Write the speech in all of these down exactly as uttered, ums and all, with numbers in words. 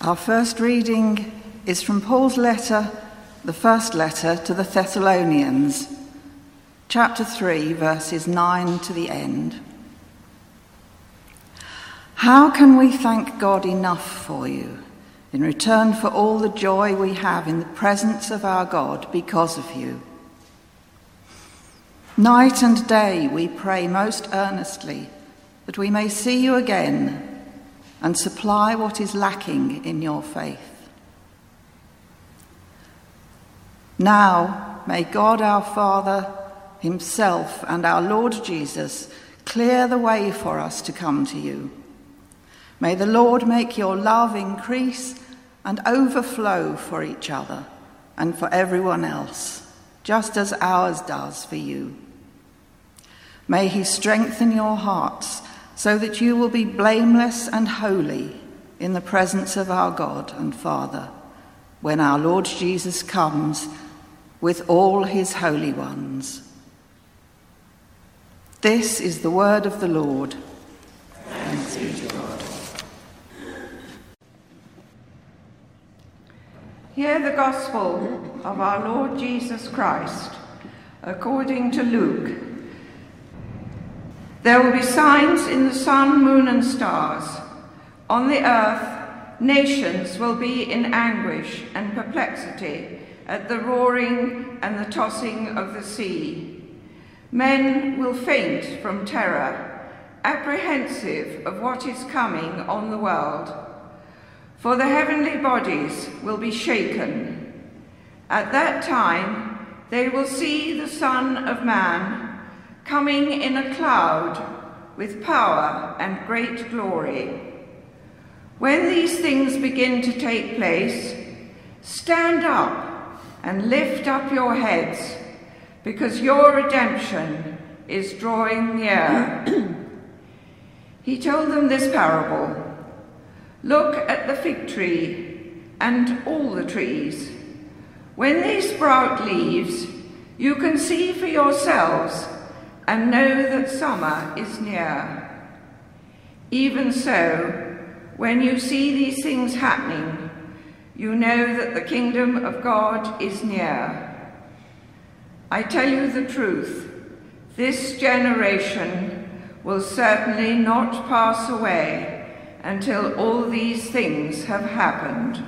Our first reading is from Paul's letter, the first letter to the Thessalonians, chapter three, verses nine to the end. How can we thank God enough for you in return for all the joy we have in the presence of our God because of you? Night and day we pray most earnestly that we may see you again and supply what is lacking in your faith. Now may God our Father himself and our Lord Jesus clear the way for us to come to you. May the Lord make your love increase and overflow for each other and for everyone else, just as ours does for you. May he strengthen your hearts so that you will be blameless and holy in the presence of our God and Father when our Lord Jesus comes with all his holy ones. This is the word of the Lord. Thanks be to God. Hear the gospel of our Lord Jesus Christ according to Luke. There will be signs in the sun, moon, and stars. On the earth, nations will be in anguish and perplexity at the roaring and the tossing of the sea. Men will faint from terror, apprehensive of what is coming on the world. For the heavenly bodies will be shaken. At that time, they will see the Son of Man coming in a cloud with power and great glory. When these things begin to take place, stand up and lift up your heads, because your redemption is drawing near. He told them this parable. Look at the fig tree and all the trees. When they sprout leaves, you can see for yourselves and know that summer is near. Even so, when you see these things happening, you know that the kingdom of God is near. I tell you the truth, this generation will certainly not pass away until all these things have happened.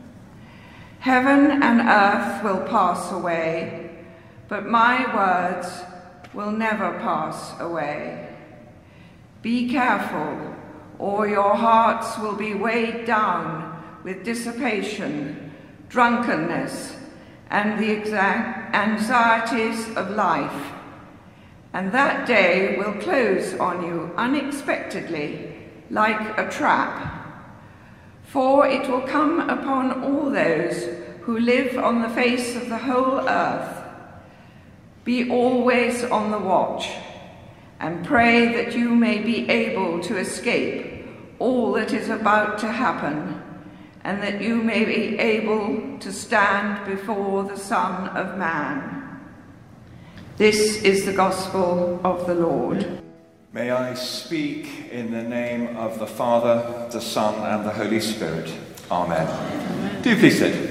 Heaven and earth will pass away, but my words will never pass away. Be careful, or your hearts will be weighed down with dissipation, drunkenness, and the exact anxieties of life. And that day will close on you unexpectedly, like a trap. For it will come upon all those who live on the face of the whole earth. Be always on the watch, and pray that you may be able to escape all that is about to happen, and that you may be able to stand before the Son of Man. This is the gospel of the Lord. May I speak in the name of the Father, the Son, and the Holy Spirit. Amen. Amen. Do please sit.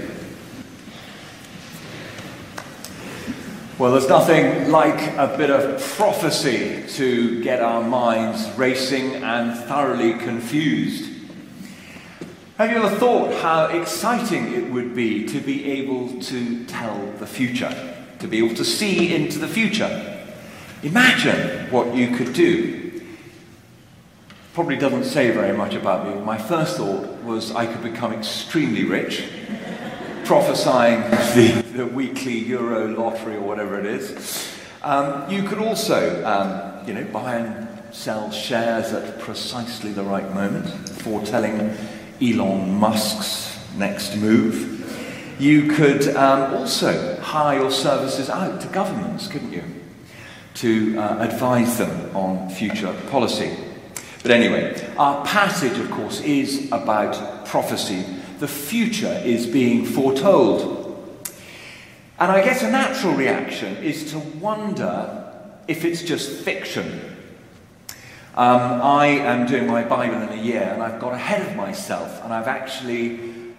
Well, there's nothing like a bit of prophecy to get our minds racing and thoroughly confused. Have you ever thought how exciting it would be to be able to tell the future, to be able to see into the future? Imagine what you could do. Probably doesn't say very much about me. My first thought was I could become extremely rich, prophesying the, the weekly Euro lottery or whatever it is. Um, you could also, um, you know, buy and sell shares at precisely the right moment, foretelling Elon Musk's next move. You could um, also hire your services out to governments, couldn't you, to uh, advise them on future policy. But anyway, our passage, of course, is about prophecy. The future is being foretold. And I guess a natural reaction is to wonder if it's just fiction. Um, I am doing my Bible in a year, and I've got ahead of myself, and I've actually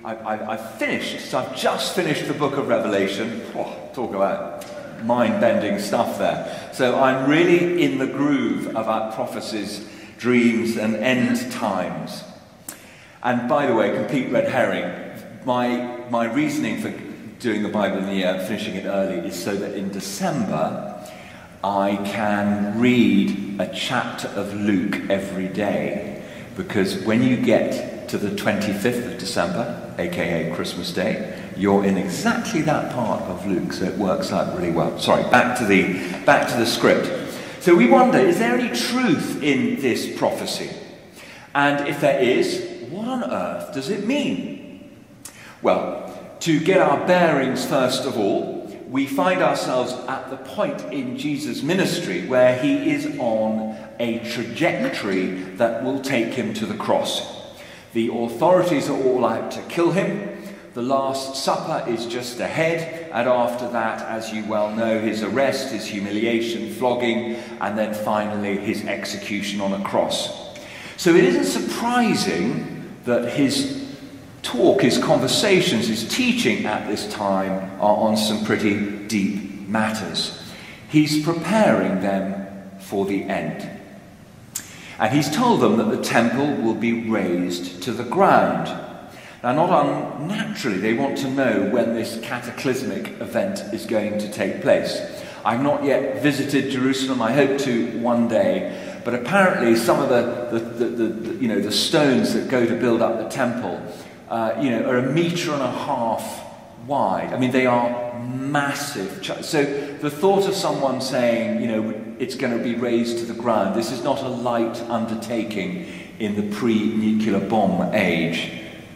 I, I, I've finished, so I've just finished the book of Revelation. Oh, talk about mind-bending stuff there. So I'm really in the groove about prophecies, dreams, and end times. And by the way, complete red herring, my, my reasoning for doing the Bible in the year, finishing it early, is so that in December I can read a chapter of Luke every day. Because when you get to the twenty-fifth of December, aka Christmas Day, you're in exactly that part of Luke, so it works out really well. Sorry, back to the back to the script. So we wonder, is there any truth in this prophecy? And if there is, what on earth does it mean? Well, to get our bearings first of all, we find ourselves at the point in Jesus' ministry where he is on a trajectory that will take him to the cross. The authorities are all out to kill him. The Last Supper is just ahead, and after that, as you well know, his arrest, his humiliation, flogging, and then finally his execution on a cross. So it isn't surprising that his talk, his conversations, his teaching at this time are on some pretty deep matters. He's preparing them for the end. And he's told them that the temple will be razed to the ground. Now, not unnaturally, they want to know when this cataclysmic event is going to take place. I've not yet visited Jerusalem. I hope to one day. But apparently some of the, the, the, the, the you know, the stones that go to build up the temple uh, you know, are a metre and a half wide. I mean, they are massive. So the thought of someone saying, you know, it's going to be razed to the ground, this is not a light undertaking in the pre-nuclear bomb age.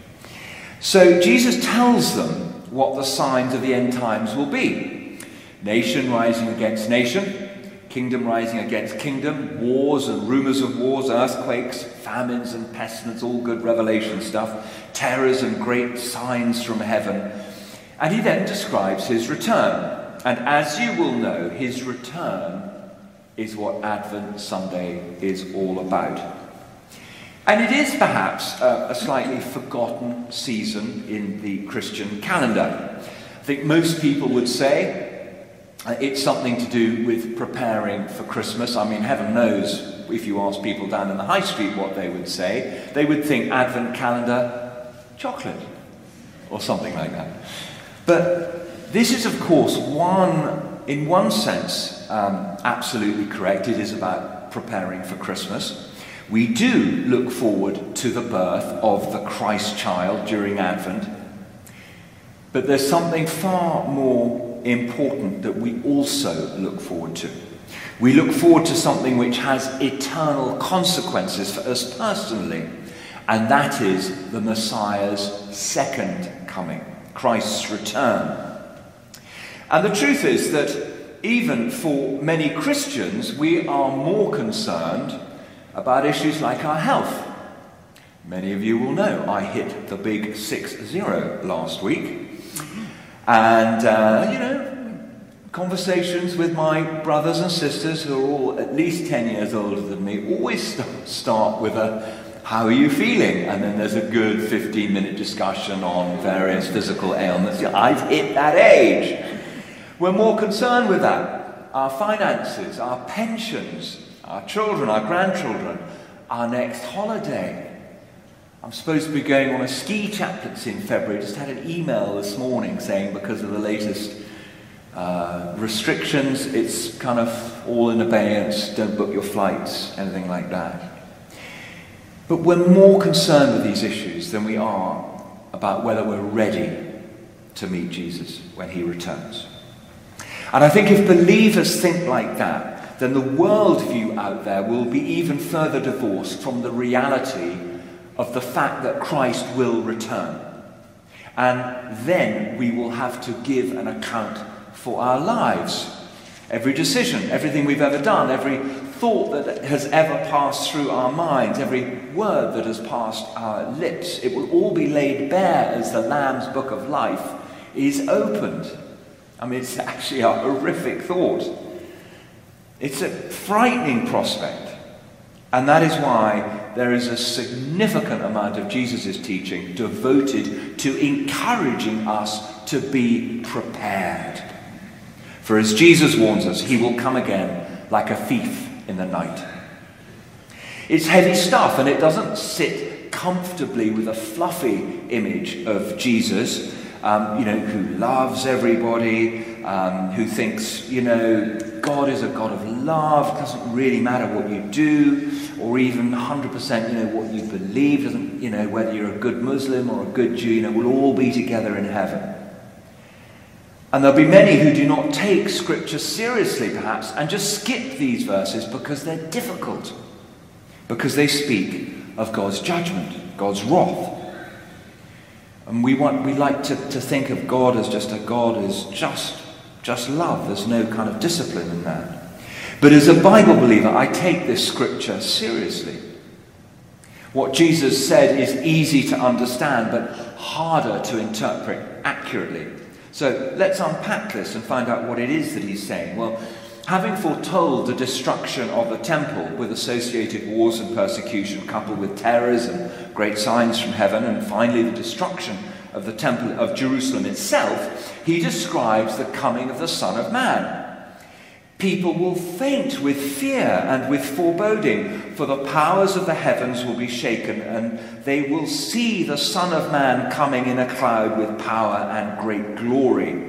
So Jesus tells them what the signs of the end times will be. Nation rising against nation, kingdom rising against kingdom, wars and rumours of wars, earthquakes, famines and pestilence, all good Revelation stuff, terrors and great signs from heaven. And he then describes his return. And as you will know, his return is what Advent Sunday is all about. And it is perhaps a, a slightly forgotten season in the Christian calendar. I think most people would say uh, it's something to do with preparing for Christmas. I mean, heaven knows, if you ask people down in the high street what they would say, they would think Advent calendar, chocolate, or something like that. But this is, of course, one, in one sense, um, absolutely correct. It is about preparing for Christmas. We do look forward to the birth of the Christ child during Advent. But there's something far more important that we also look forward to. We look forward to something which has eternal consequences for us personally, and that is the Messiah's second coming, Christ's return. And the truth is that even for many Christians, we are more concerned about issues like our health. Many of you will know I hit the big six zero last week. And, uh, you know, conversations with my brothers and sisters who are all at least ten years older than me always st- start with a, how are you feeling? And then there's a good fifteen minute discussion on various physical ailments. I've hit that age. We're more concerned with that. Our finances, our pensions, our children, our grandchildren, our next holiday. I'm supposed to be going on a ski chaplaincy in February. Just had an email this morning saying because of the latest uh, restrictions, it's kind of all in abeyance, don't book your flights, anything like that. But we're more concerned with these issues than we are about whether we're ready to meet Jesus when he returns. And I think if believers think like that, then the worldview out there will be even further divorced from the reality of the fact that Christ will return. And then we will have to give an account for our lives. Every decision, everything we've ever done, every thought that has ever passed through our minds, every word that has passed our lips, it will all be laid bare as the Lamb's book of life is opened. I mean, it's actually a horrific thought. It's a frightening prospect. And that is why there is a significant amount of Jesus' teaching devoted to encouraging us to be prepared. For as Jesus warns us, he will come again like a thief in the night. It's heavy stuff, and it doesn't sit comfortably with a fluffy image of Jesus, um, you know, who loves everybody, um, who thinks, you know, God is a God of love. It doesn't really matter what you do, or even one hundred percent, you know, what you believe. Doesn't, you know, whether you're a good Muslim or a good Jew, you know, we'll all be together in heaven. And there'll be many who do not take Scripture seriously, perhaps, and just skip these verses because they're difficult, because they speak of God's judgment, God's wrath. And we want we like to, to think of God as just a God who's just, just love. There's no kind of discipline in that. But as a Bible believer, I take this Scripture seriously. What Jesus said is easy to understand, but harder to interpret accurately. So let's unpack this and find out what it is that he's saying. Well, having foretold the destruction of the temple with associated wars and persecution, coupled with terrors and great signs from heaven, and finally the destruction of the temple of Jerusalem itself, he describes the coming of the Son of Man. People will faint with fear and with foreboding, for the powers of the heavens will be shaken, and they will see the Son of Man coming in a cloud with power and great glory.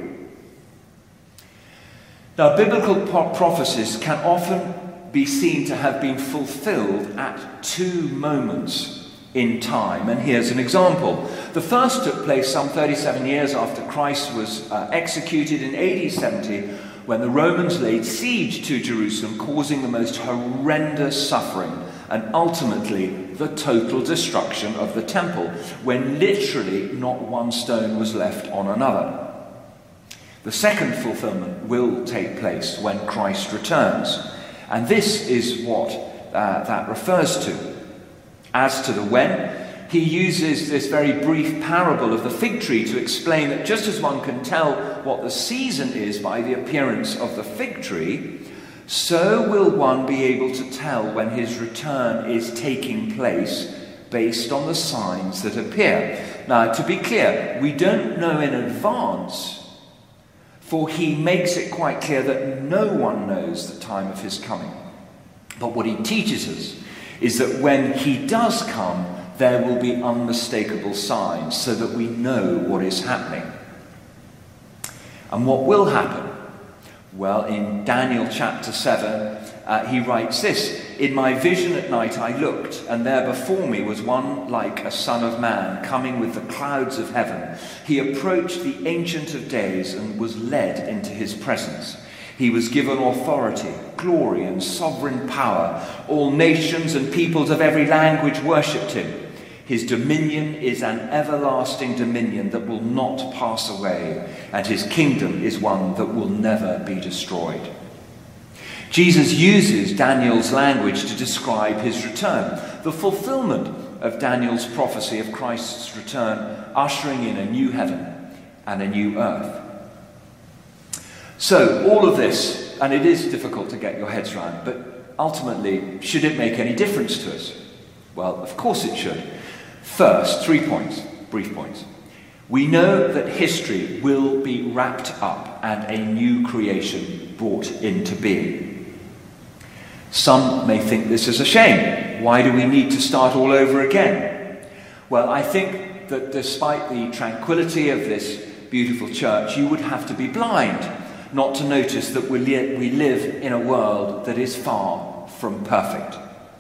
Now, biblical prophecies can often be seen to have been fulfilled at two moments in time. And here's an example. The first took place some thirty-seven years after Christ was uh, executed in A D seventy, when the Romans laid siege to Jerusalem, causing the most horrendous suffering and ultimately the total destruction of the temple, when literally not one stone was left on another. The second fulfillment will take place when Christ returns. And this is what uh, that refers to. As to the when, he uses this very brief parable of the fig tree to explain that just as one can tell what the season is by the appearance of the fig tree, so will one be able to tell when his return is taking place based on the signs that appear. Now, to be clear, we don't know in advance, for he makes it quite clear that no one knows the time of his coming. But what he teaches us is that when he does come, there will be unmistakable signs so that we know what is happening. And what will happen? Well, in Daniel chapter seven, uh, he writes this: "In my vision at night I looked, and there before me was one like a son of man, coming with the clouds of heaven. He approached the Ancient of Days and was led into his presence. He was given authority, glory, and sovereign power. All nations and peoples of every language worshipped him. His dominion is an everlasting dominion that will not pass away, and his kingdom is one that will never be destroyed." Jesus uses Daniel's language to describe his return, the fulfillment of Daniel's prophecy of Christ's return, ushering in a new heaven and a new earth. So, all of this, and it is difficult to get your heads around, but ultimately, should it make any difference to us? Well, of course it should. First, three points, brief points. We know that history will be wrapped up and a new creation brought into being. Some may think this is a shame. Why do we need to start all over again? Well, I think that despite the tranquility of this beautiful church, you would have to be blind not to notice that we, li- we live in a world that is far from perfect.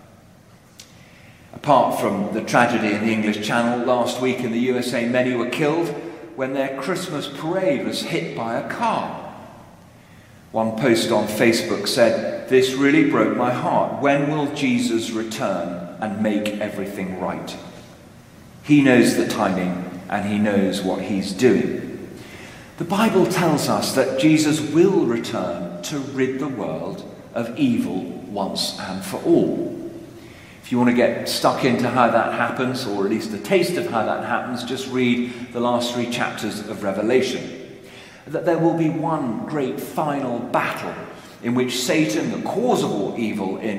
Apart from the tragedy in the English Channel last week in the U S A, many were killed when their Christmas parade was hit by a car. One post on Facebook said, "This really broke my heart. When will Jesus return and make everything right? He knows the timing and he knows what he's doing." The Bible tells us that Jesus will return to rid the world of evil once and for all. If you want to get stuck into how that happens, or at least a taste of how that happens, just read the last three chapters of Revelation. That there will be one great final battle in which Satan, the cause of all evil in,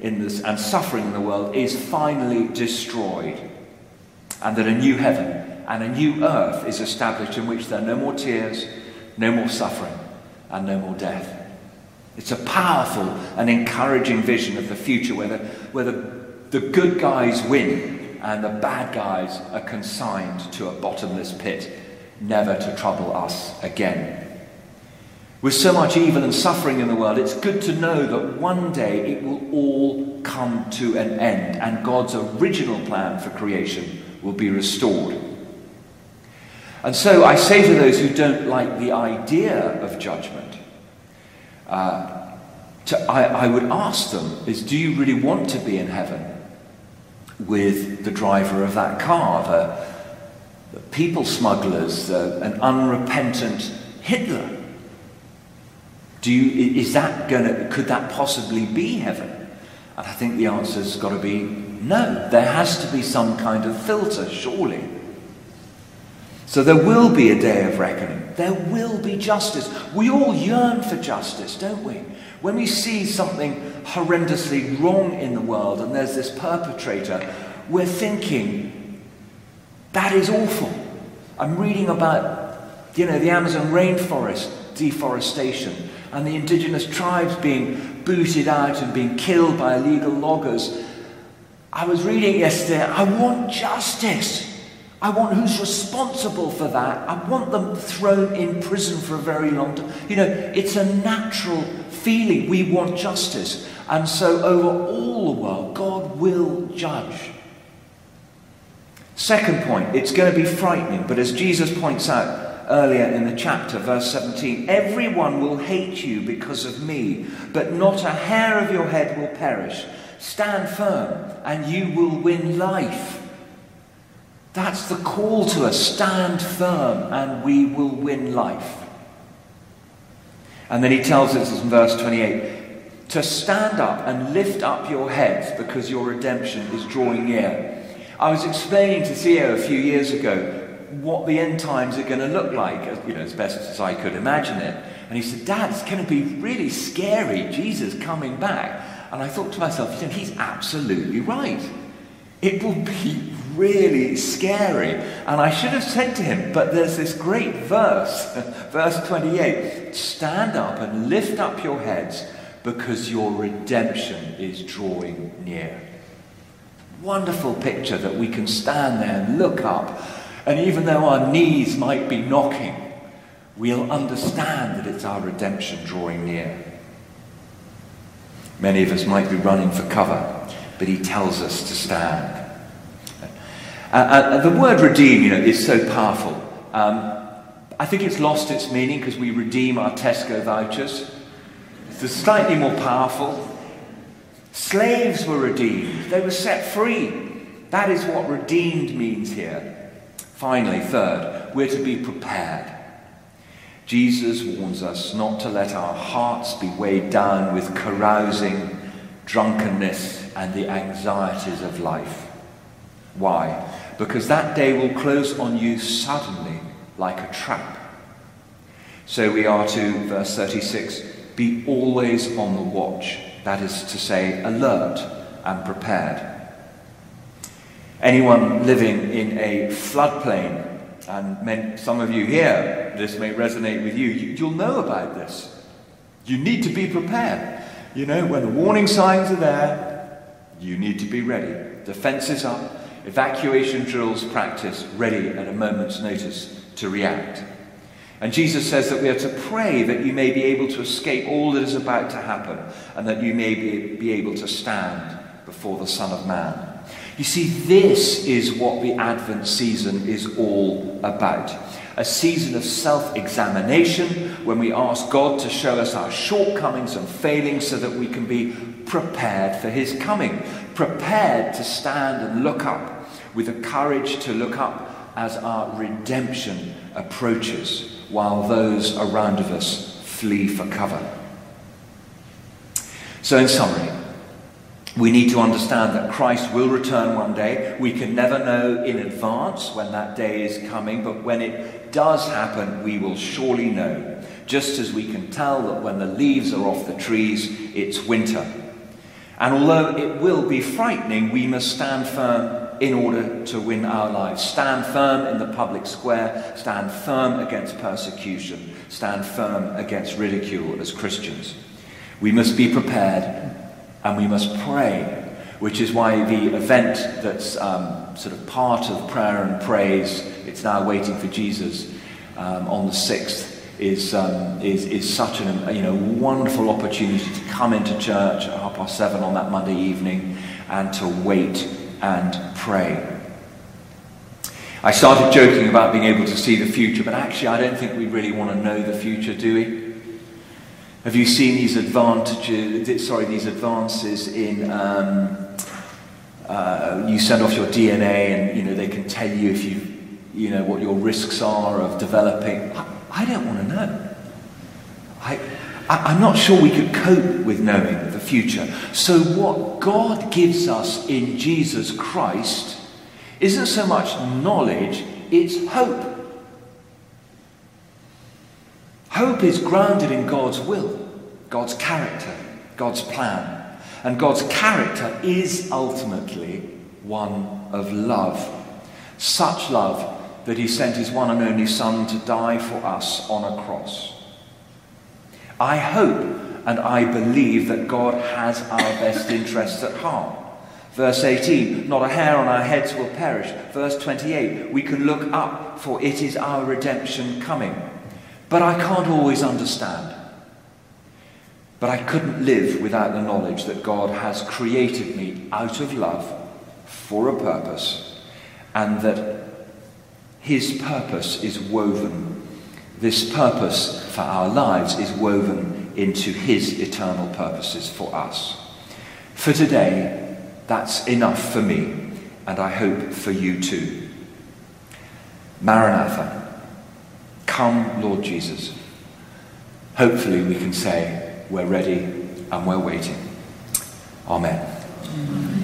in this and suffering in the world is finally destroyed, and that a new heaven and a new earth is established in which there are no more tears, no more suffering, and no more death. It's a powerful and encouraging vision of the future where the, where the, the good guys win and the bad guys are consigned to a bottomless pit, never to trouble us again. With so much evil and suffering in the world, it's good to know that one day it will all come to an end and God's original plan for creation will be restored. And so I say to those who don't like the idea of judgment, uh, to, I, I would ask them is, do you really want to be in heaven with the driver of that car, the, the people smugglers, the, an unrepentant Hitler? Do you, is that going to, could that possibly be heaven? And I think the answer's got to be no. There has to be some kind of filter, surely. So there will be a day of reckoning. There will be justice. We all yearn for justice, don't we? When we see something horrendously wrong in the world and there's this perpetrator, we're thinking, that is awful. I'm reading about, you know, the Amazon rainforest deforestation and the indigenous tribes being booted out and being killed by illegal loggers. I was reading yesterday, I want justice. I want who's responsible for that. I want them thrown in prison for a very long time. You know, it's a natural feeling. We want justice. And so over all the world, God will judge. Second point, it's going to be frightening, but as Jesus points out earlier in the chapter, verse seventeen, everyone will hate you because of me, but not a hair of your head will perish. Stand firm and you will win life. That's the call to us. Stand firm and we will win life. And then he tells us in verse twenty-eight, to stand up and lift up your heads because your redemption is drawing near. I was explaining to Theo a few years ago what the end times are going to look like, you know, as best as I could imagine it. And he said, Dad, it's going to be really scary, Jesus coming back. And I thought to myself, you know, he's absolutely right. It will be really scary. And I should have said to him, but there's this great verse, verse twenty-eight, stand up and lift up your heads because your redemption is drawing near. Wonderful picture that we can stand there and look up, and even though our knees might be knocking, we'll understand that it's our redemption drawing near. Many of us might be running for cover, but he tells us to stand. Uh, uh, the word redeem, you know, is so powerful. Um, I think it's lost its meaning because we redeem our Tesco vouchers. It's slightly more powerful. Slaves were redeemed. They were set free. That is what redeemed means here. Finally, third, we're to be prepared. Jesus warns us not to let our hearts be weighed down with carousing, drunkenness, and the anxieties of life. Why? Because that day will close on you suddenly like a trap. So we are to, verse thirty-six, be always on the watch. That is to say, alert and prepared. Anyone living in a floodplain, and men, some of you here, this may resonate with you, you, you'll know about this. You need to be prepared. You know, when the warning signs are there, you need to be ready. Defense is up, evacuation drills practice, ready at a moment's notice to react. And Jesus says that we are to pray that you may be able to escape all that is about to happen, and that you may be, be able to stand before the Son of Man. You see, this is what the Advent season is all about. A season of self-examination when we ask God to show us our shortcomings and failings so that we can be prepared for his coming. Prepared to stand and look up with the courage to look up as our redemption approaches while those around of us flee for cover. So in summary, we need to understand that Christ will return one day. We can never know in advance when that day is coming, but when it does happen, we will surely know. Just as we can tell that when the leaves are off the trees, it's winter. And although it will be frightening, we must stand firm in order to win our lives. Stand firm in the public square, stand firm against persecution, stand firm against ridicule as Christians. We must be prepared and we must pray, which is why the event that's um, sort of part of prayer and praise, it's now waiting for Jesus um, on the sixth, is, um, is is such an you know wonderful opportunity to come into church at half past seven on that Monday evening and to wait and pray. I started joking about being able to see the future, but actually I don't think we really want to know the future, do we? Have you seen these advantages? Sorry, these advances in um, uh, you send off your D N A, and you know they can tell you if you you know what your risks are of developing. I, I don't want to know. I, I I'm not sure we could cope with knowing the future. So what God gives us in Jesus Christ isn't so much knowledge; it's hope. Hope is grounded in God's will, God's character, God's plan. And God's character is ultimately one of love. Such love that he sent his one and only Son to die for us on a cross. I hope and I believe that God has our best interests at heart. Verse eighteen, not a hair on our heads will perish. Verse twenty-eight, we can look up, for it is our redemption coming. But I can't always understand. But I couldn't live without the knowledge that God has created me out of love for a purpose, and that his purpose is woven. This purpose for our lives is woven into his eternal purposes for us. For today, that's enough for me, and I hope for you too. Maranatha. Come, Lord Jesus. Hopefully we can say we're ready and we're waiting. Amen.